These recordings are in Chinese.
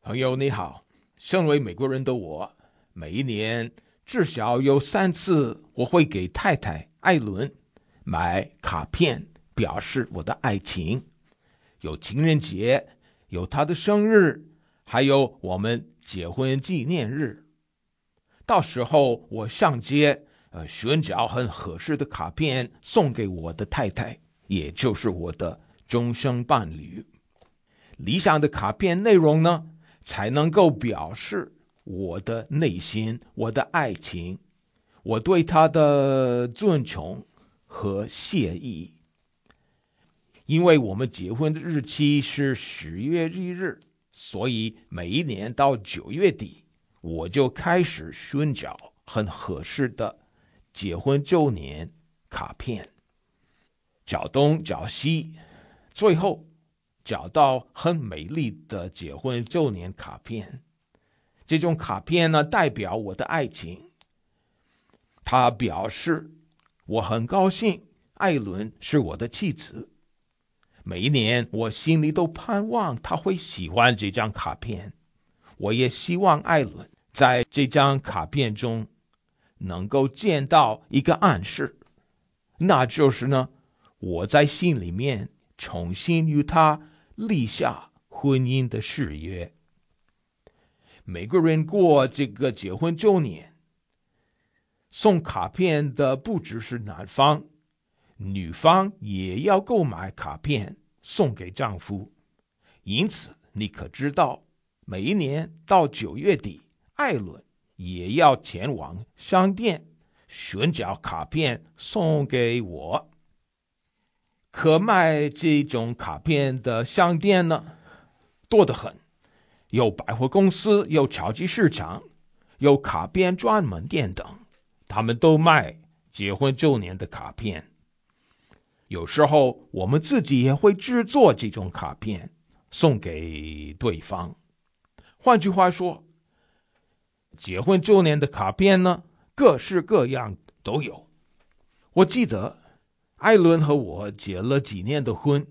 朋友你好，身为美国人的我，每一年至少有3次，我会给太太艾伦买卡片，表示我的爱情。有情人节，有她的生日，还有我们结婚纪念日。到时候我上街，寻找很合适的卡片送给我的太太，也就是我的终生伴侣。理想的卡片内容呢，才能够表示我的内心，我的爱情，我对他的尊崇和谢意。因为我们结婚的日期是10月1日，所以每一年到9月底，我就开始寻找很合适的结婚周年卡片，找东找西，最后找到很美丽的结婚周年卡片。这种卡片呢，代表我的爱情，它表示我很高兴艾伦是我的妻子。每一年我心里都盼望他会喜欢这张卡片，我也希望艾伦在这张卡片中能够见到一个暗示，那就是呢，我在心里面重新与他立下婚姻的誓约。每个人过这个结婚周年，送卡片的不只是男方，女方也要购买卡片送给丈夫。因此你可知道，每一年到9月底，艾伦也要前往商店寻找卡片送给我。可卖这种卡片的商店呢，多得很，有百货公司，有超级市场，有卡片专门店等，他们都卖结婚周年的卡片。有时候我们自己也会制作这种卡片送给对方。换句话说，结婚周年的卡片呢，各式各样都有。我记得艾伦和我结了几年的婚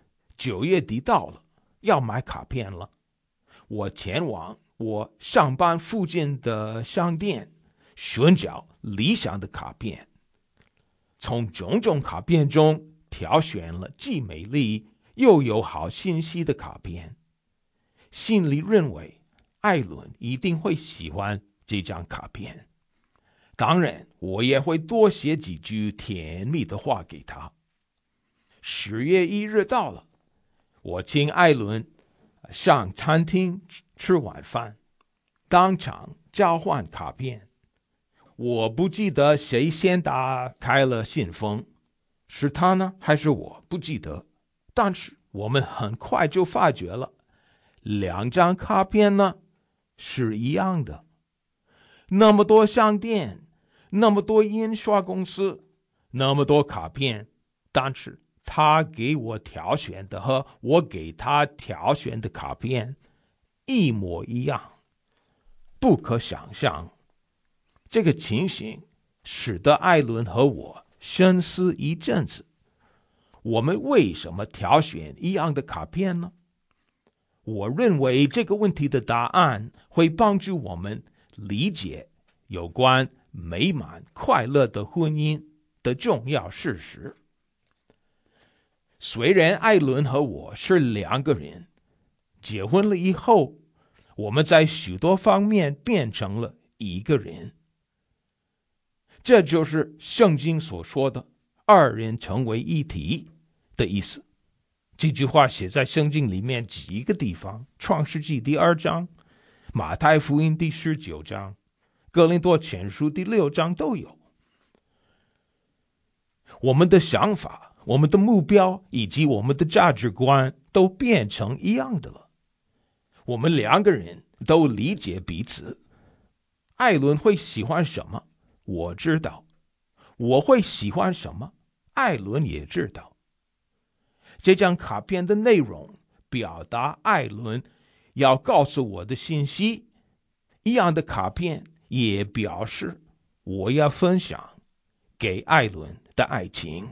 ，9月底到了，要买卡片了。我前往我上班附近的商店寻找理想的卡片，从种种卡片中挑选了既美丽又有好信息的卡片，心里认为艾伦一定会喜欢这张卡片。当然我也会多写几句甜蜜的话给他。10月1日到了，我请艾伦上餐厅吃晚饭，当场交换卡片。我不记得谁先打开了信封，是他呢还是我，不记得。但是我们很快就发觉了，2张卡片呢是一样的。那么多商店，那么多印刷公司，那么多卡片，但是他给我挑选的和我给他挑选的卡片一模一样，不可想象。这个情形使得艾伦和我深思一阵子，我们为什么挑选一样的卡片呢？我认为这个问题的答案会帮助我们理解有关美满快乐的婚姻的重要事实。虽然艾伦和我是2个人，结婚了以后，我们在许多方面变成了一个人。这就是圣经所说的2人成为一体的意思。这句话写在圣经里面几个地方，创世纪第2章，马太福音第19章，哥林多前书第6章都有。我们的想法，我们的目标以及我们的价值观都变成一样的了。我们2个人都理解彼此。艾伦会喜欢什么，我知道；我会喜欢什么，艾伦也知道。这张卡片的内容表达艾伦要告诉我的信息，一样的卡片也表示我要分享给艾伦的爱情。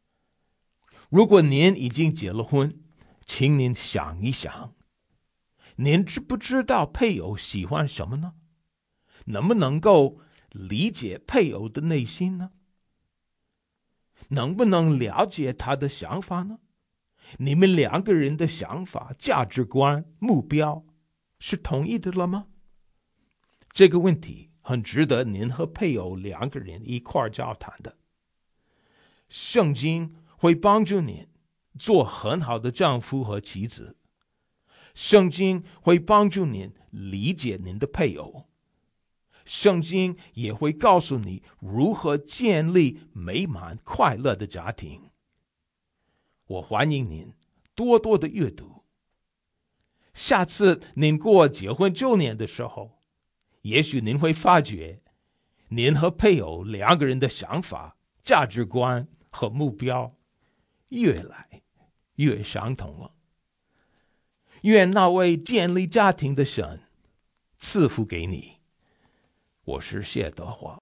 如果您已经结了婚，请您想一想， 您知不知道配偶喜欢什么呢？能不能够理解配偶的内心呢？能不能了解他的想法呢？你们两个人的想法、价值观、目标是统一的了吗？这个问题很值得您和配偶两个人一块儿交谈的。圣经会帮助您做很好的丈夫和妻子，圣经会帮助您理解您的配偶，圣经也会告诉你如何建立美满快乐的家庭。我欢迎您多多的阅读。下次您过结婚周年的时候，也许您会发觉您和配偶两个人的想法、价值观和目标越来越相同了。愿那位建立家庭的神赐福给你。我是谢德华。